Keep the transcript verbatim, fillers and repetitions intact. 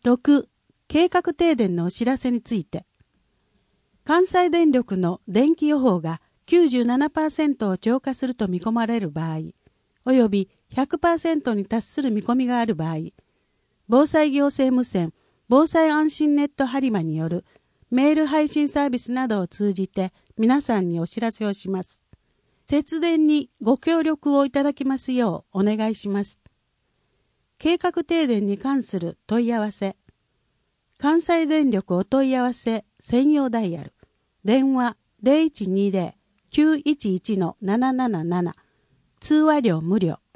ろく、計画停電のお知らせについて。関西電力の電気予報が きゅうじゅうななパーセント を超過すると見込まれる場合、および ひゃくパーセント に達する見込みがある場合、防災行政無線防災安心ネット播磨によるメール配信サービスなどを通じて皆さんにお知らせをします。節電にご協力をいただきますようお願いします。計画停電に関する問い合わせ。関西電力お問い合わせ専用ダイヤル。電話 ゼロいちにゼロ きゅういちいち ななななな。通話料無料。